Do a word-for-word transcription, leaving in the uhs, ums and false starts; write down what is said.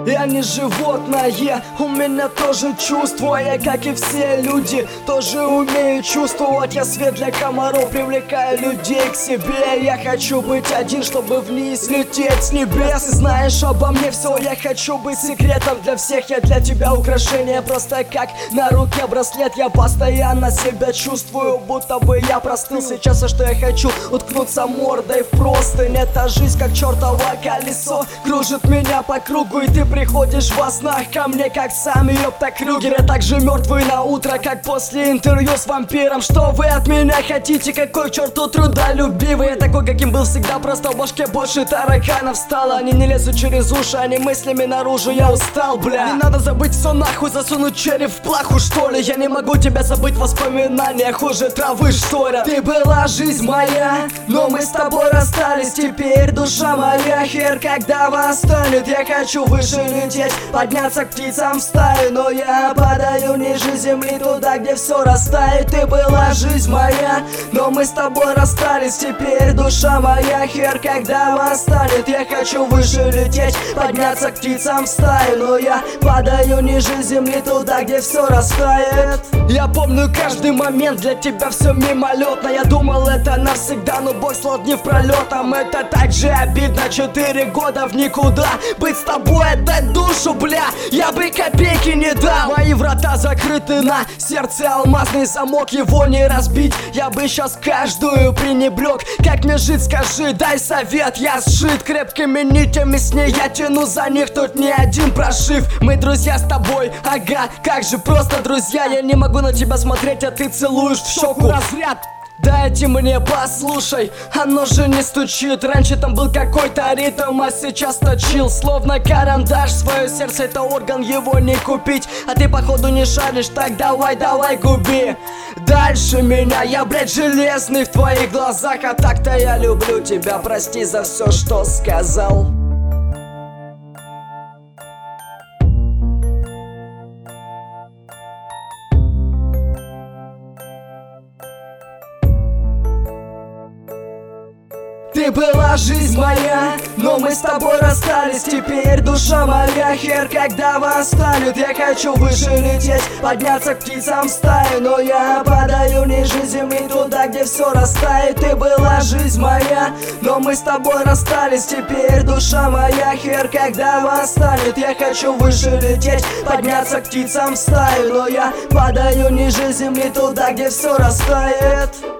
Я не животное, у меня тоже чувства. Я, как и все люди, тоже умею чувствовать. Я свет для комаров, привлекаю людей к себе. Я хочу быть один, чтобы вниз лететь с небес. Ты знаешь обо мне все, я хочу быть секретом для всех. Я для тебя украшение, просто как на руке браслет. Я постоянно себя чувствую, будто бы я простыл. Сейчас а что я хочу, уткнуться мордой в простынь. Эта жизнь как чертово колесо кружит меня по кругу, и ты приходишь во снах ко мне, как сам ёпта Крюгер. Я так же мертвый на утро, как после интервью с вампиром. Что вы от меня хотите? Какой черт тут трудолюбивый? Я такой, каким был всегда, просто в башке больше тараканов стало. Они не лезут через уши, они мыслями наружу. Я устал, бля. Не надо забыть все нахуй, засунуть череп в плаху, что ли. Я не могу тебя забыть, воспоминания хуже травы, что ли. Ты была жизнь моя, но мы с тобой расстались. Теперь душа моя хер когда восстанет. Я хочу выше лететь, подняться к птицам в стаю, но я падаю ниже земли, туда, где все растает. Ты была жизнь моя, но мы с тобой расстались. Теперь душа моя хер когда восстанет. Я хочу выше лететь, подняться к птицам в стаю, но я падаю ниже земли, туда, где все растает. Я помню каждый момент, для тебя все мимолетно. Я думал это навсегда, но бог слал дни впролетом. Это так же обидно, четыре года в никуда. Быть с тобой, отдать душу, бля, я бы копейки не дал. Мои врата закрыты на сердце, алмазный замок, его не разбить. Я бы сейчас каждую пренебрег. Как мне жить, скажи, дай совет. Я сшит крепкими нитями, с ней я тяну за них, тут не один прошив. Мы друзья с тобой, ага, как же просто друзья. Я не могу на тебя смотреть, а ты целуешь в щеку. Разряд. Дайте мне послушай, оно же не стучит. Раньше там был какой-то ритм, а сейчас точил. Словно карандаш, свое сердце это орган, его не купить. А ты походу не шаришь, так давай, давай губи дальше меня. Я, блядь, железный в твоих глазах, а так-то я люблю тебя. Прости за все, что сказал. Ты была жизнь моя, но мы с тобой расстались. Теперь душа моя хер когда восстанет. Я хочу выше лететь, подняться к птицам в стаю, но я падаю ниже земли, туда, где все растает. Ты была жизнь моя, но мы с тобой расстались. Теперь душа моя хер когда восстанет. Я хочу выше лететь, подняться к птицам в стаю, но я падаю ниже земли, туда, где все растает.